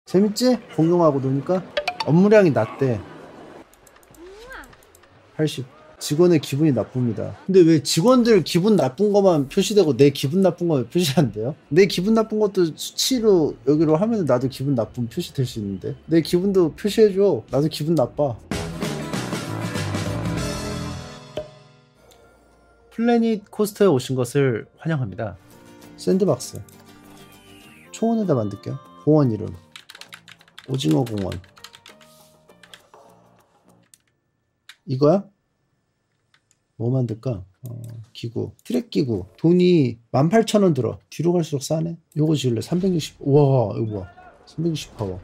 재밌지? 공룡하고 노니까? 업무량이 낮대. 80. 직원의 기분이 나쁩니다. 근데 왜 직원들 기분 나쁜 것만 표시되고 내 기분 나쁜 거만 표시 안 돼요? 내 기분 나쁜 것도 수치로 여기로 하면 나도 기분 나쁨 표시될 수 있는데 내 기분도 표시해줘. 나도 기분 나빠. 플래닛 코스터에 오신 것을 환영합니다. 샌드박스. 초원에다 만들게요. 공원 이름 오징어 공원. 이거야? 뭐 만들까? 기구. 트랙 기구. 돈이 18,000원 들어. 뒤로 갈수록 싸네. 요거 지을래. 360. 우와, 이거 뭐야. 360 파워.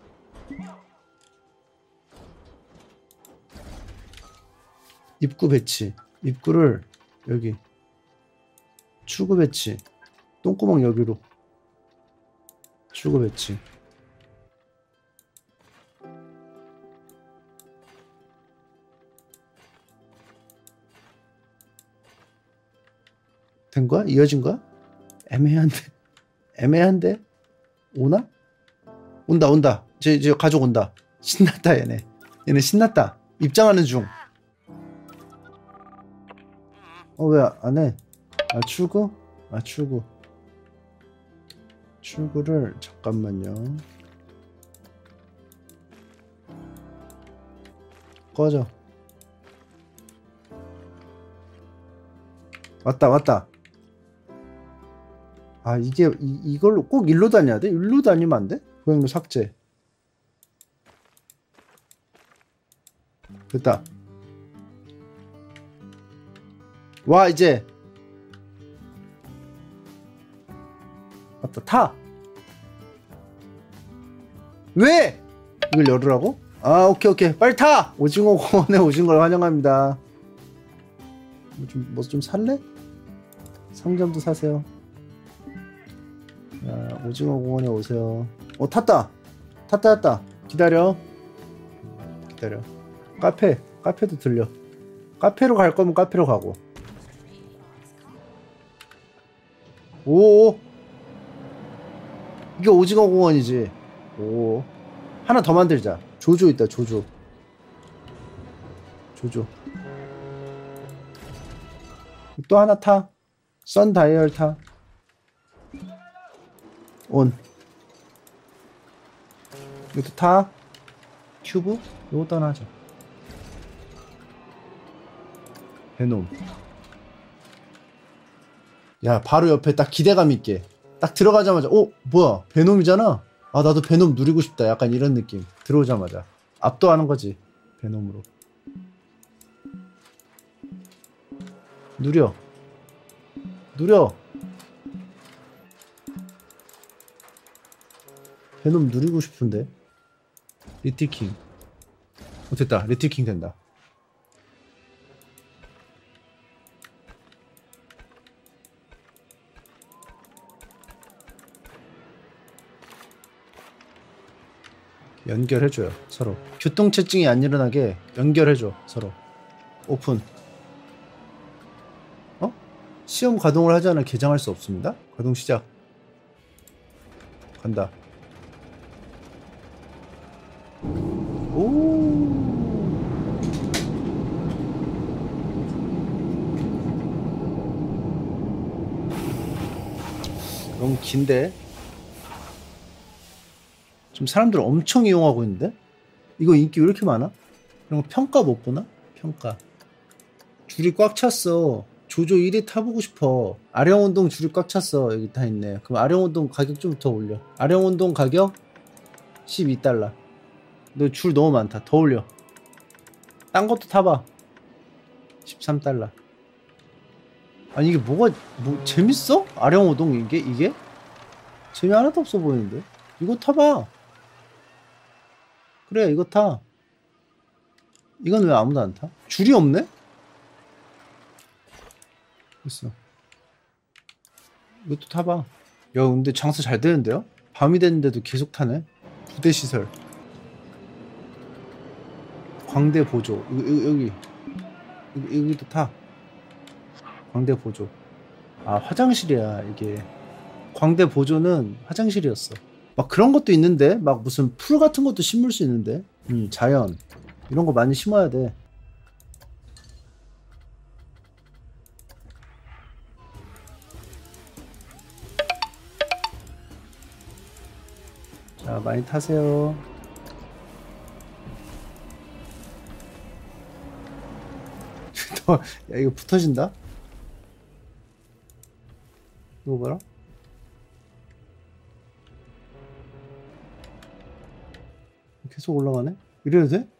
입구 배치. 입구를 여기. 출구 배치. 똥구멍 여기로. 출구 배치. 된 거야? 이어진 거야? 애매한데? 오나? 온다. 이제 가족 온다. 신났다, 얘네 신났다. 입장하는 중. 왜 안 해? 출구? 출구를, 잠깐만요. 꺼져. 왔다. 이걸로 꼭 일로 다녀야 돼? 일로 다니면 안 돼? 고양이 삭제. 됐다. 와, 이제. 맞다, 타! 왜? 이걸 열으라고? 오케이. 빨리 타! 오징어 공원에 오신 걸 환영합니다. 뭐 좀 살래? 상점도 사세요. 자, 오징어 공원에 오세요. 탔다. 기다려. 카페도 들려. 카페로 갈 거면 카페로 가고. 오, 이게 오징어 공원이지. 오, 하나 더 만들자. 조조 있다. 조조. 또 하나 타. 선 다이얼 타. 온. 이것도 타. 큐브? 이것도 하나 하자. 베놈. 야, 바로 옆에 딱 기대감 있게. 딱 들어가자마자, 뭐야, 베놈이잖아? 나도 베놈 누리고 싶다. 약간 이런 느낌. 들어오자마자. 압도하는 거지. 베놈으로. 누려. 베놈 누리고 싶은데. 리틀킹. 됐다. 리틀킹 된다. 연결해줘요. 서로. 교통체증이 안 일어나게 연결해줘. 서로. 오픈. 시험 가동을 하지 않아 개장할 수 없습니다. 가동 시작. 간다. 너무 긴데? 지금 사람들 엄청 이용하고 있는데? 이거 인기 왜 이렇게 많아? 이런 거 평가 못 보나? 평가. 줄이 꽉 찼어. 조조 1위 타보고 싶어. 아령운동 줄이 꽉 찼어. 여기 다 있네. 그럼 아령운동 가격 좀 더 올려. 아령운동 가격 12달러. 너 줄 너무 많다. 더 올려. 딴 것도 타봐. 13달러. 아니 이게 재밌어? 아령운동 이게? 재미 하나도 없어 보이는데? 이거 타봐. 그래, 이거 타. 이건 왜 아무도 안 타? 줄이 없네? 됐어. 이것도 타봐. 야, 근데 장사 잘 되는데요? 밤이 됐는데도 계속 타네? 부대 시설. 광대 보조. 여기도 타. 광대 보조. 화장실이야, 이게. 광대 보조는 화장실이었어. 막 그런 것도 있는데 막 무슨 풀 같은 것도 심을 수 있는데 자연 이런 거 많이 심어야 돼. 자, 많이 타세요. 야, 이거 붙어진다? 이거 봐라. 계속 올라가네? 이래도 돼?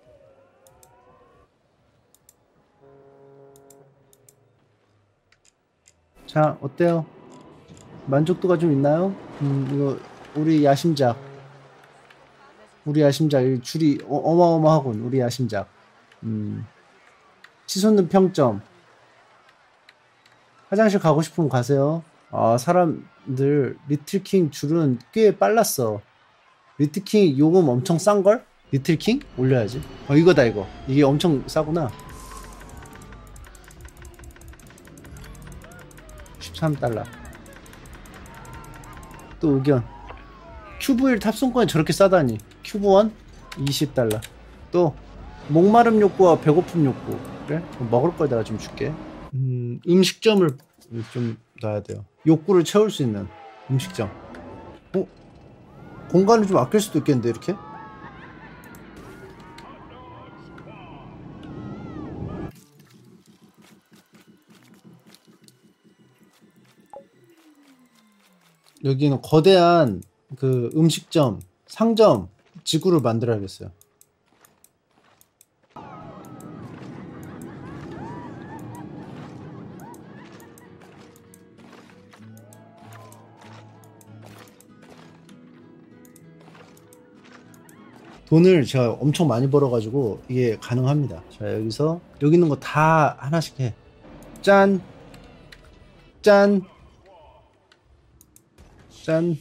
자, 어때요? 만족도가 좀 있나요? 이거, 우리 야심작. 우리 야심작. 이 줄이 어마어마하군, 우리 야심작. 치솟는 평점. 화장실 가고 싶으면 가세요. 아, 사람들, 리틀킹 줄은 꽤 빨랐어. 리틀킹 요금 엄청 싼걸? 리틀킹? 올려야지. 이거다, 이거. 이게 엄청 싸구나. 13달러. 또 의견. 큐브1 탑승권이 저렇게 싸다니. 큐브1 20달러. 또 목마름 욕구와 배고픔 욕구. 그래? 먹을 걸 내가 좀 줄게. 음식점을 좀 놔야 돼요. 욕구를 채울 수 있는 음식점. 공간을 좀 아낄 수도 있겠는데 이렇게? 여기는 거대한 그 음식점, 상점, 지구를 만들어야겠어요. 돈을 제가 엄청 많이 벌어가지고 이게 가능합니다. 자, 여기서 여기 있는 거 다 하나씩 해. 짠, 짠, 짠.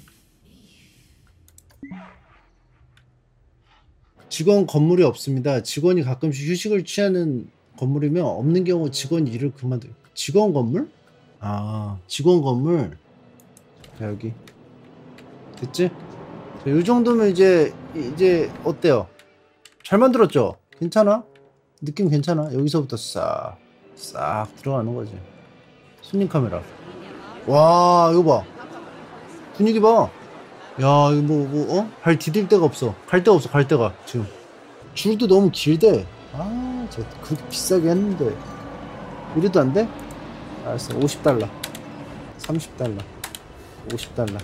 직원 건물이 없습니다. 직원이 가끔씩 휴식을 취하는 건물이면 없는 경우 직원이 일을 그만둬요. 직원 건물? 아, 직원 건물. 자, 여기 됐지? 자, 이 정도면 이제 어때요? 잘 만들었죠? 괜찮아? 느낌 괜찮아? 여기서부터 싹 들어가는 거지. 손님 카메라. 와, 이거 봐. 분위기 봐. 야, 이거 발 디딜 데가 없어. 갈 데가 없어, 갈 데가. 지금. 줄도 너무 길대. 아, 저 그렇게 비싸게 했는데. 이래도 안 돼? 알았어. 50달러. 30달러. 50달러.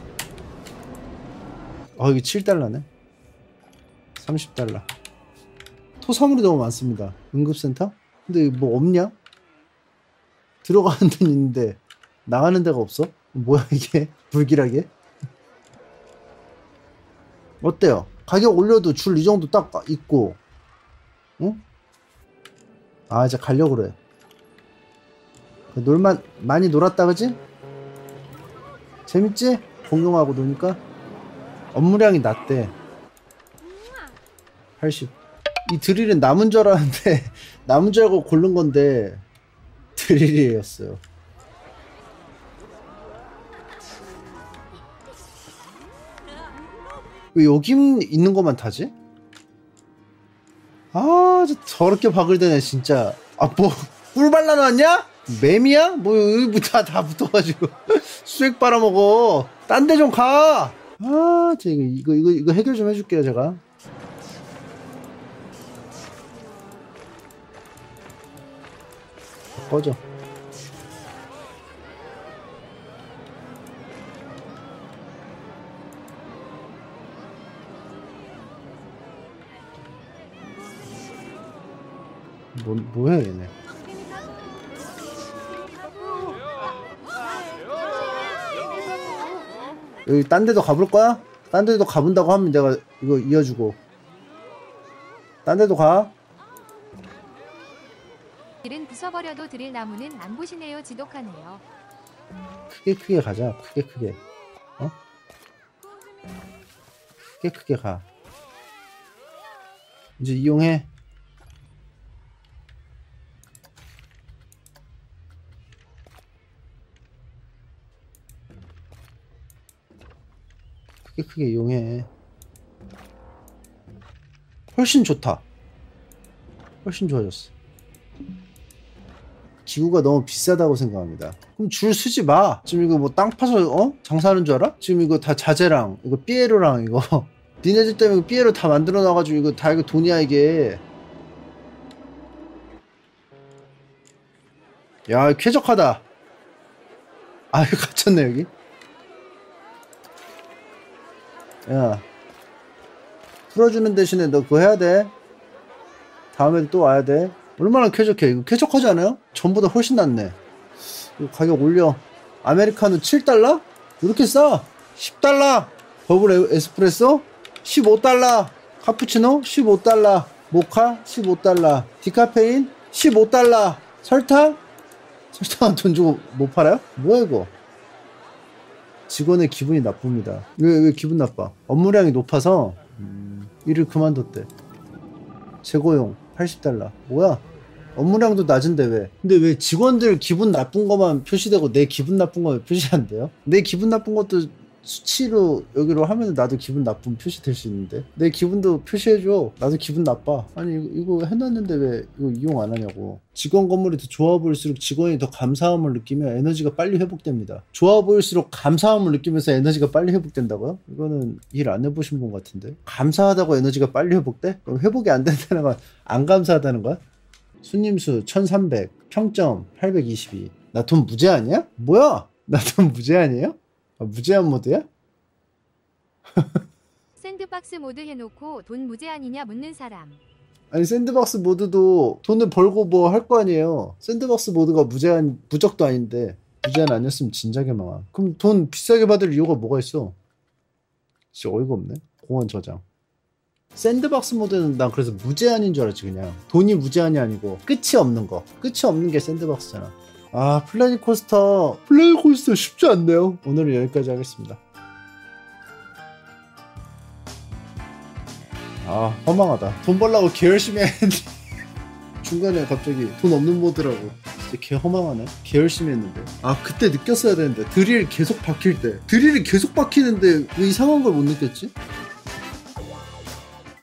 이게 7달러네. 30달러. 토사물이 너무 많습니다. 응급센터? 근데 뭐 없냐? 들어가는 데는 있는데 나가는 데가 없어? 뭐야 이게? 불길하게? 어때요? 가격 올려도 줄 이 정도 딱 있고, 응? 아, 이제 가려고 그래. 많이 놀았다, 그지? 재밌지? 공룡하고 노니까? 업무량이 낮대. 80. 이 드릴은 남은 줄 알았는데, 남은 줄 알고 고른 건데, 드릴이었어요. 왜 여기 있는 것만 타지? 아, 저렇게 바글대네, 진짜. 아, 꿀 발라놨냐? 매미야? 여기 다 붙어가지고. 수액 빨아먹어. 딴 데 좀 가! 아, 이거 해결 좀 해줄게요, 제가. 꺼져. 뭐해, 얘네. 여기 딴 데도 가볼 거야? 딴 데도 가본다고 하면 내가 이거 이어주고. 딴 데도 가. 드릴은 부숴버려도 드릴 나무는 안 보시네요. 지독하네요. 크게 가자. 크게. 크게 가. 이제 이용해. 크게 이용해. 훨씬 좋다. 훨씬 좋아졌어. 기구가 너무 비싸다고 생각합니다. 그럼 줄 서지 마. 지금 이거 뭐 땅 파서 장사하는 줄 알아? 지금 이거 다 자재랑 이거 삐에로랑 이거 니네들 때문에 삐에로 다 만들어 놔가지고 이거 다 이거 돈이야 이게. 야 쾌적하다. 아 이거 갇혔네 여기. 야 풀어주는 대신에 너 그거 해야 돼. 다음에도 또 와야 돼. 얼마나 쾌적해. 이거 쾌적하지 않아요? 전보다 훨씬 낫네. 이거 가격 올려. 아메리카노 7달러? 왜 이렇게 싸? 10달러. 버블 에스프레소 15달러. 카푸치노 15달러. 모카 15달러. 디카페인 15달러. 설탕? 설탕은 돈 주고 못 팔아요? 뭐야 이거. 직원의 기분이 나쁩니다. 왜 기분 나빠? 업무량이 높아서 일을 그만뒀대. 재고용 80달러. 뭐야? 업무량도 낮은데 왜? 근데 왜 직원들 기분 나쁜 것만 표시되고 내 기분 나쁜 거만 표시 안 돼요? 내 기분 나쁜 것도 수치로 여기로 하면 나도 기분 나쁨 표시될 수 있는데 내 기분도 표시해줘. 나도 기분 나빠. 아니 이거 해놨는데 왜 이거 이용 안 하냐고. 직원 건물이 더 좋아 보일수록 직원이 더 감사함을 느끼면 에너지가 빨리 회복됩니다. 좋아 보일수록 감사함을 느끼면서 에너지가 빨리 회복된다고요? 이거는 일 안 해보신 분 같은데. 감사하다고 에너지가 빨리 회복돼? 그럼 회복이 안 된다는 건 안 감사하다는 거야? 손님 수 1300, 평점 822. 나 돈 무제한이야? 뭐야? 나 돈 무제한이에요? 아, 무제한 모드야? 샌드박스 모드 해놓고 돈 무제한이냐 묻는 사람. 아니 샌드박스 모드도 돈을 벌고 뭐 할 거 아니에요. 샌드박스 모드가 무제한 무적도 아닌데 무제한 아니었으면 진작에 망함. 그럼 돈 비싸게 받을 이유가 뭐가 있어? 진짜 어이가 없네. 공원 저장. 샌드박스 모드는 난 그래서 무제한인 줄 알았지. 그냥 돈이 무제한이 아니고 끝이 없는 거. 끝이 없는 게 샌드박스잖아. 아 플래닛 코스터 쉽지 않네요. 오늘은 여기까지 하겠습니다. 아 허망하다. 돈 벌려고 개 열심히 했는데 중간에 갑자기 돈 없는 모드라고. 진짜 개 허망하네. 개 열심히 했는데. 아 그때 느꼈어야 되는데. 드릴 계속 박힐 때. 드릴이 계속 박히는데 왜 이상한 걸 못 느꼈지?